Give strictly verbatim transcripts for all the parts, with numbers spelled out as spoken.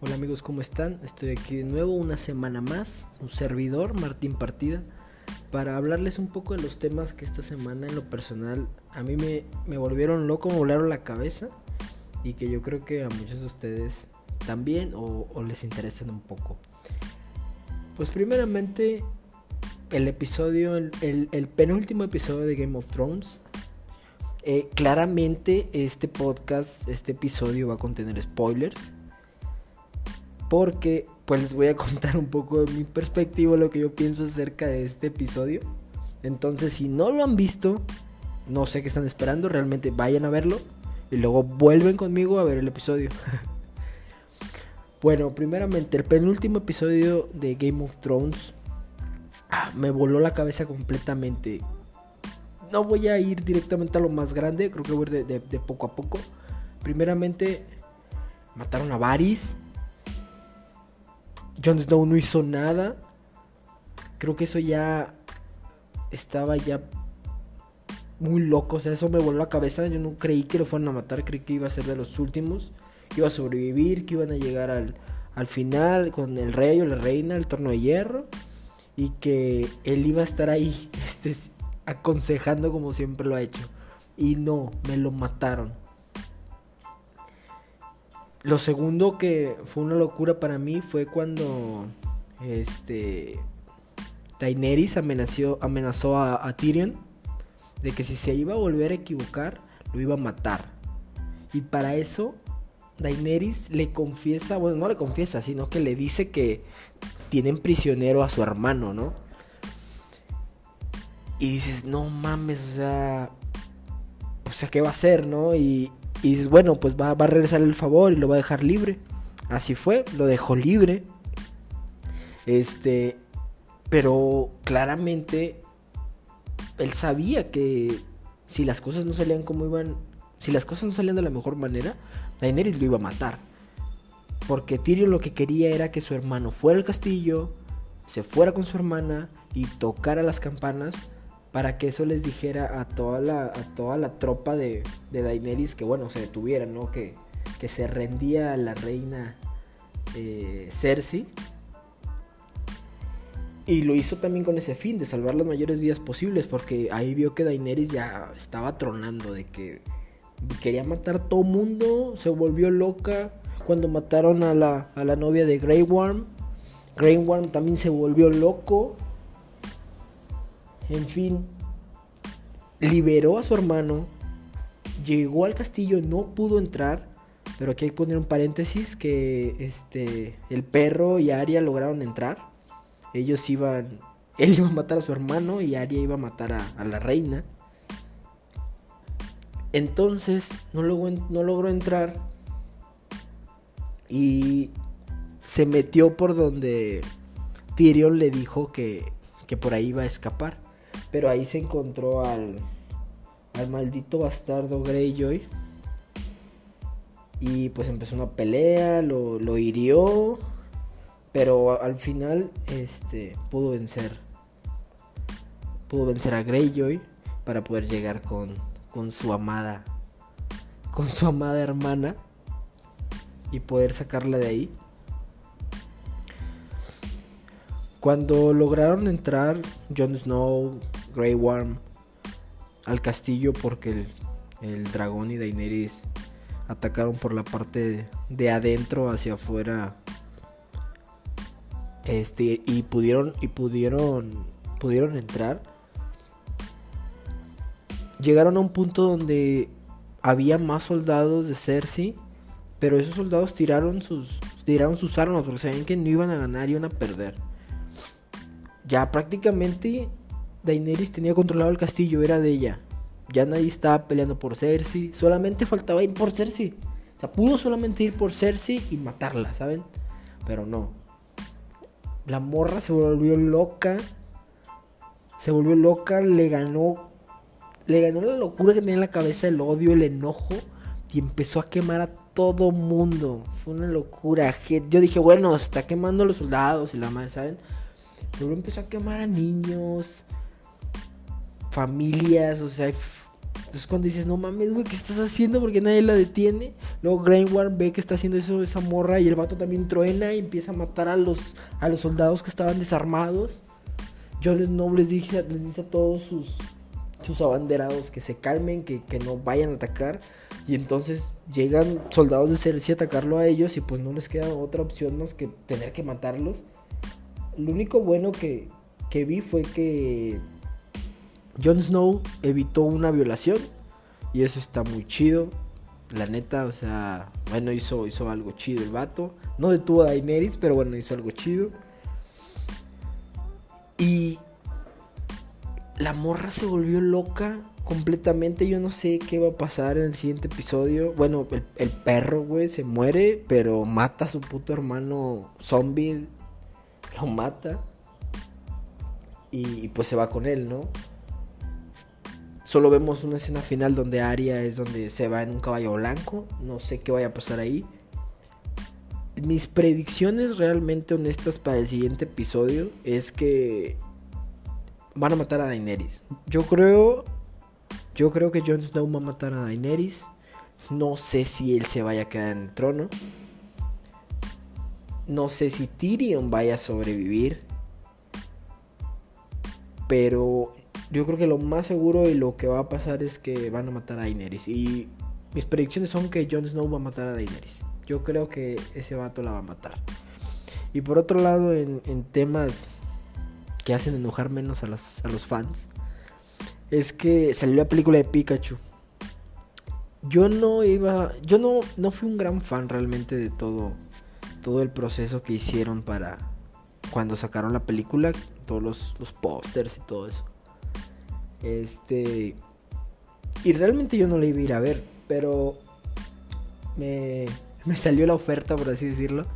Hola amigos, ¿cómo están? Estoy aquí de nuevo una semana más, un servidor, Martín Partida, para hablarles un poco de los temas que esta semana en lo personal a mí me, me volvieron loco, me volaron la cabeza y que yo creo que a muchos de ustedes también o, o les interesan un poco. Pues primeramente el episodio, el, el, el penúltimo episodio de Game of Thrones. Eh, claramente este podcast, este episodio va a contener spoilers. Porque pues les voy a contar un poco de mi perspectiva, lo que yo pienso acerca de este episodio. Entonces si no lo han visto, no sé qué están esperando, realmente vayan a verlo y luego vuelven conmigo a ver el episodio. Bueno, primeramente el penúltimo episodio de Game of Thrones ah, me voló la cabeza completamente. No voy a ir directamente a lo más grande, creo que voy a ir de, de, de poco a poco. Primeramente mataron a Varys. Jon Snow no hizo nada. Creo que eso ya estaba ya muy loco. O sea, eso me voló la cabeza. Yo no creí que lo fueran a matar. Creí que iba a ser de los últimos, que iba a sobrevivir, que iban a llegar al, al final con el rey o la reina, el trono de hierro, y que él iba a estar ahí este, aconsejando como siempre lo ha hecho. Y no, me lo mataron. Lo segundo que fue una locura para mí fue cuando este Daenerys amenazó, amenazó a, a Tyrion de que si se iba a volver a equivocar, lo iba a matar. Y para eso Daenerys le confiesa, bueno, no le confiesa, sino que le dice que tienen prisionero a su hermano, ¿no? Y dices, no mames, o sea, o sea, ¿qué va a hacer, no? Y... Y dices, bueno, pues va, va a regresar el favor y lo va a dejar libre. Así fue, lo dejó libre. Este, pero claramente él sabía que si las cosas no salían como iban, si las cosas no salían de la mejor manera, Daenerys lo iba a matar. Porque Tyrion lo que quería era que su hermano fuera al castillo, se fuera con su hermana y tocara las campanas, para que eso les dijera a toda la, a toda la tropa de, de Daenerys que bueno, se detuvieran, ¿no? Que, que se rendía a la reina eh, Cersei. Y lo hizo también con ese fin, de salvar las mayores vidas posibles, porque ahí vio que Daenerys ya estaba tronando, de que quería matar a todo mundo, se volvió loca cuando mataron a la, a la novia de Grey Worm. Grey Worm también se volvió loco. En fin, liberó a su hermano, llegó al castillo, no pudo entrar, pero aquí hay que poner un paréntesis que este el perro y Arya lograron entrar. Ellos iban, él iba a matar a su hermano y Arya iba a matar a, a la reina. Entonces no logró, no logró entrar y se metió por donde Tyrion le dijo que, que por ahí iba a escapar. Pero ahí se encontró al, al maldito bastardo Greyjoy. Y pues empezó una pelea, lo, lo hirió. Pero al final este, pudo vencer. Pudo vencer a Greyjoy para poder llegar con, con su amada. Con su amada hermana. Y poder sacarla de ahí. Cuando lograron entrar Jon Snow, Grey Worm al castillo, porque el, el dragón y Daenerys atacaron por la parte de, de adentro hacia afuera, este y pudieron y pudieron pudieron entrar. Llegaron a un punto donde había más soldados de Cersei, pero esos soldados tiraron sus tiraron sus armas porque sabían que no iban a ganar, iban a perder. Ya prácticamente Daenerys tenía controlado el castillo, era de ella. Ya nadie estaba peleando por Cersei, solamente faltaba ir por Cersei. O sea, pudo solamente ir por Cersei y matarla, ¿saben? Pero no. La morra se volvió loca. Se volvió loca, le ganó. Le ganó la locura que tenía en la cabeza, el odio, el enojo. Y empezó a quemar a todo mundo. Fue una locura. Yo dije, bueno, está quemando a los soldados y la madre, ¿saben? Luego empezó a quemar a niños, familias, o sea, f- Es cuando dices, no mames, güey, ¿qué estás haciendo? Porque nadie la detiene. Luego Greyworm ve que está haciendo eso esa morra y el vato también truena y empieza a matar a los, a los soldados que estaban desarmados. Jon Snow les dice, les dice a todos sus, sus abanderados que se calmen, que, que no vayan a atacar. Y entonces llegan soldados de Cersei a atacarlo a ellos y pues no les queda otra opción más que tener que matarlos. Lo único bueno que, que vi fue que Jon Snow evitó una violación y eso está muy chido, la neta, o sea, bueno, hizo, hizo algo chido el vato. No detuvo a Daenerys, pero bueno, hizo algo chido. Y la morra se volvió loca completamente. Yo no sé qué va a pasar en el siguiente episodio. Bueno, el, el perro, güey, se muere, pero mata a su puto hermano zombie. Lo mata. Y, y pues se va con él, ¿no? Solo vemos una escena final donde Arya es donde se va en un caballo blanco. No sé qué vaya a pasar ahí. Mis predicciones realmente honestas para el siguiente episodio es que van a matar a Daenerys. Yo creo, yo creo que Jon Snow va a matar a Daenerys. No sé si él se vaya a quedar en el trono. No sé si Tyrion vaya a sobrevivir. Pero yo creo que lo más seguro y lo que va a pasar es que van a matar a Daenerys. Y mis predicciones son que Jon Snow va a matar a Daenerys. Yo creo que ese vato la va a matar. Y por otro lado, en, en temas que hacen enojar menos a, las, a los fans, es que salió la película de Pikachu. Yo no iba, yo no, no fui un gran fan realmente de todo, todo el proceso que hicieron para cuando sacaron la película, todos los, los pósters y todo eso. Este, y realmente yo no la iba a ir a ver, pero me, me salió la oferta, por así decirlo.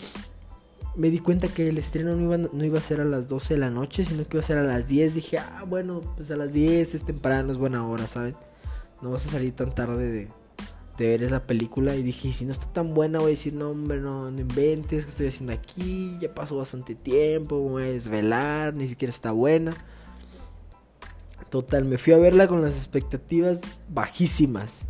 Me di cuenta que el estreno no iba, no iba a ser a las doce de la noche, sino que iba a ser a las diez. Dije, ah, bueno, pues a las diez es temprano, es buena hora, ¿saben? No vas a salir tan tarde de, de ver esa película. Y dije, si no está tan buena, voy a decir, no, hombre, no, no inventes, ¿qué estoy haciendo aquí? Ya pasó bastante tiempo, me voy a desvelar, ni siquiera está buena. Total, me fui a verla con las expectativas bajísimas.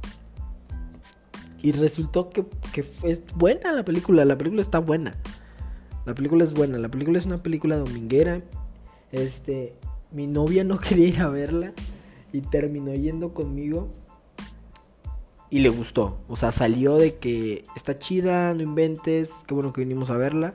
Y resultó que, que es buena la película, la película está buena. La película es buena, la película es una película dominguera. Este, mi novia no quería ir a verla y terminó yendo conmigo y le gustó. O sea, salió de que está chida, no inventes, qué bueno que vinimos a verla.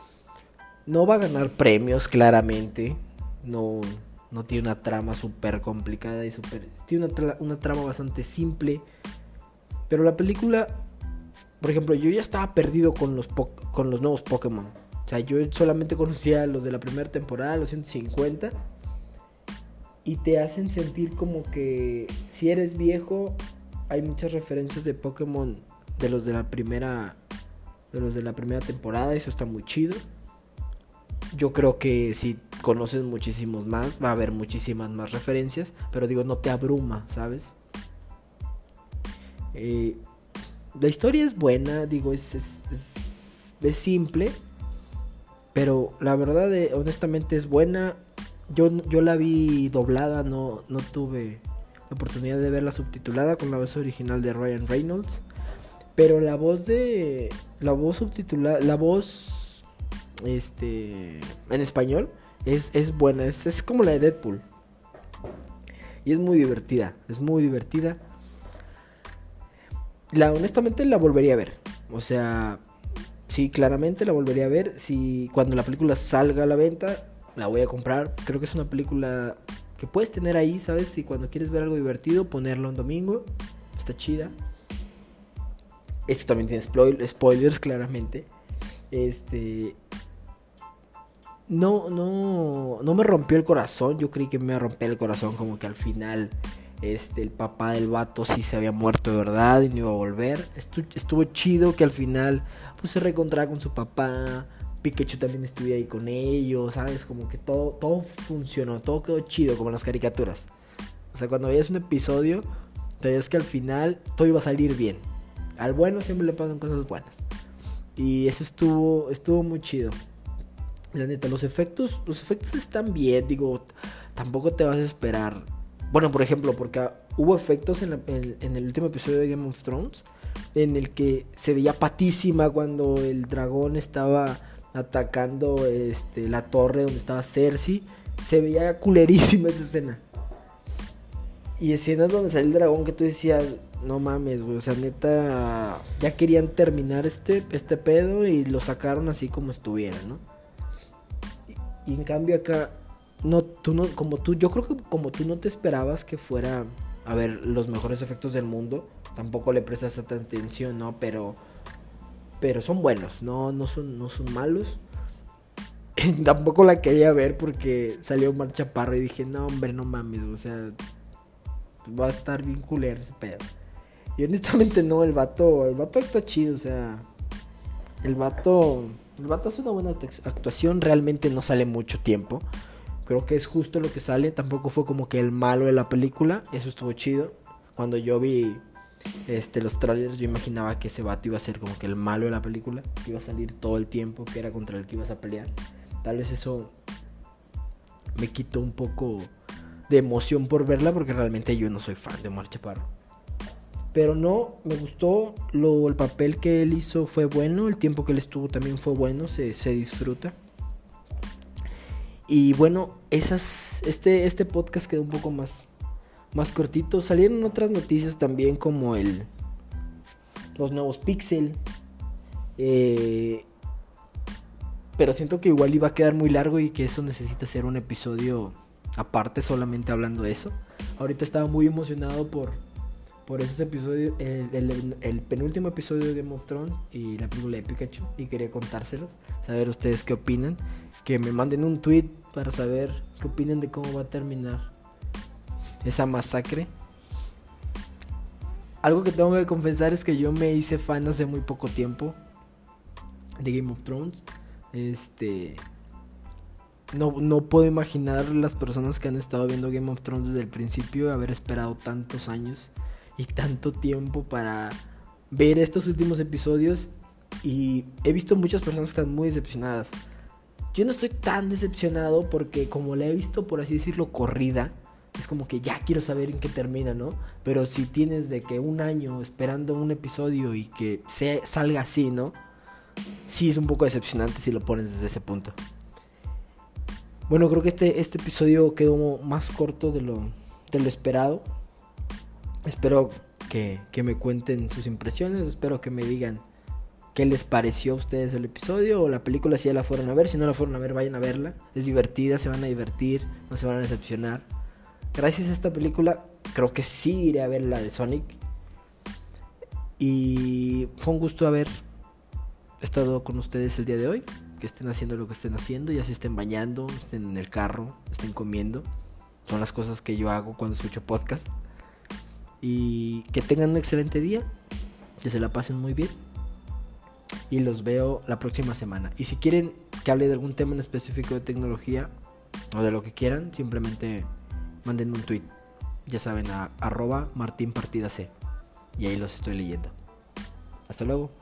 No va a ganar premios, claramente. No, no tiene una trama súper complicada y súper... Tiene una, tra- una trama bastante simple. Pero la película, por ejemplo, yo ya estaba perdido con los, po- con los nuevos Pokémon. O sea, yo solamente conocía a los de la primera temporada, los ciento cincuenta. Y te hacen sentir como que si eres viejo, hay muchas referencias de Pokémon de los de la primera, de los de la primera temporada. Eso está muy chido. Yo creo que si conoces muchísimos más, va a haber muchísimas más referencias. Pero digo, no te abruma, ¿sabes? Eh, la historia es buena, digo, es, es, es, es simple. Pero la verdad, eh, honestamente es buena. Yo, yo la vi doblada, no, no tuve la oportunidad de verla subtitulada con la voz original de Ryan Reynolds. Pero la voz de... La voz subtitulada... La voz... Este... En español es, es buena, es, es como la de Deadpool. Y es muy divertida, es muy divertida. La, honestamente la volvería a ver. O sea... Sí, claramente la volvería a ver. Si cuando la película salga a la venta, la voy a comprar. Creo que es una película que puedes tener ahí, ¿sabes? Si cuando quieres ver algo divertido, ponerlo un domingo. Está chida. Este también tiene spoil- spoilers, claramente. Este... No, no, no me rompió el corazón. Yo creí que me iba a romper el corazón como que al final... Este, el papá del vato sí se había muerto de verdad y no iba a volver. Estu- estuvo chido que al final pues se reencontrara con su papá. Pikachu también estuviera ahí con ellos, ¿sabes? Como que todo, todo funcionó, todo quedó chido, como en las caricaturas. O sea, cuando veías un episodio, te veías que al final todo iba a salir bien. Al bueno siempre le pasan cosas buenas. Y eso estuvo, estuvo muy chido. La neta, los efectos, los efectos están bien, digo, tampoco te vas a esperar Bueno, por ejemplo, porque hubo efectos en, la, en, en el último episodio de Game of Thrones en el que se veía patísima cuando el dragón estaba atacando este, la torre donde estaba Cersei. Se veía culerísima esa escena. Y escenas donde sale el dragón que tú decías, no mames, güey, o sea, neta, ya querían terminar este, este pedo y lo sacaron así como estuviera, ¿no? Y, y en cambio acá, no, tú no, como tú, yo creo que como tú no te esperabas que fuera a ver los mejores efectos del mundo, tampoco le prestas tanta atención, ¿no? Pero, pero son buenos, no, no son, no son malos. Tampoco la quería ver porque salió Omar Chaparro y dije, no, hombre, no mames, o sea, va a estar bien culero ese pedo. Y honestamente no, el vato, el vato actúa chido, o sea, el vato, el vato hace una buena actuación, realmente no sale mucho tiempo. Creo que es justo lo que sale, tampoco fue como que el malo de la película, eso estuvo chido. Cuando yo vi este, los trailers, yo imaginaba que ese vato iba a ser como que el malo de la película, que iba a salir todo el tiempo, que era contra el que ibas a pelear. Tal vez eso me quitó un poco de emoción por verla, porque realmente yo no soy fan de Omar Chaparro. Pero no, me gustó, lo, el papel que él hizo fue bueno, el tiempo que él estuvo también fue bueno, se, se disfruta. Y bueno, esas, este, este podcast quedó un poco más, más cortito. Salieron otras noticias también como el los nuevos Pixel. Eh, pero siento que igual iba a quedar muy largo y que eso necesita ser un episodio aparte solamente hablando de eso. Ahorita estaba muy emocionado por, por esos episodios, el, el, el penúltimo episodio de Game of Thrones y la película de Pikachu, y quería contárselos, saber ustedes qué opinan, que me manden un tweet para saber qué opinan de cómo va a terminar esa masacre. Algo que tengo que confesar es que yo me hice fan hace muy poco tiempo de Game of Thrones. Este... No, no puedo imaginar las personas que han estado viendo Game of Thrones desde el principio, haber esperado tantos años y tanto tiempo para ver estos últimos episodios. Y he visto muchas personas que están muy decepcionadas. Yo no estoy tan decepcionado porque como la he visto, por así decirlo, corrida, es como que ya quiero saber en qué termina, ¿no? Pero si tienes de que un año esperando un episodio y que se salga así, ¿no? Sí es un poco decepcionante si lo pones desde ese punto. Bueno, creo que este, este episodio quedó más corto de lo, de lo esperado. Espero que, que me cuenten sus impresiones. Espero que me digan qué les pareció a ustedes el episodio o la película, si ya la fueron a ver. Si no la fueron a ver, vayan a verla. Es divertida, se van a divertir, no se van a decepcionar. Gracias a esta película, creo que sí iré a ver la de Sonic. Y fue un gusto haber estado con ustedes el día de hoy. Que estén haciendo lo que estén haciendo, ya se estén bañando, estén en el carro, estén comiendo. Son las cosas que yo hago cuando escucho podcast. Y que tengan un excelente día, que se la pasen muy bien. Y los veo la próxima semana. Y si quieren que hable de algún tema en específico de tecnología o de lo que quieran, simplemente manden un tweet. Ya saben, a arroba martinpartidac. Y ahí los estoy leyendo. Hasta luego.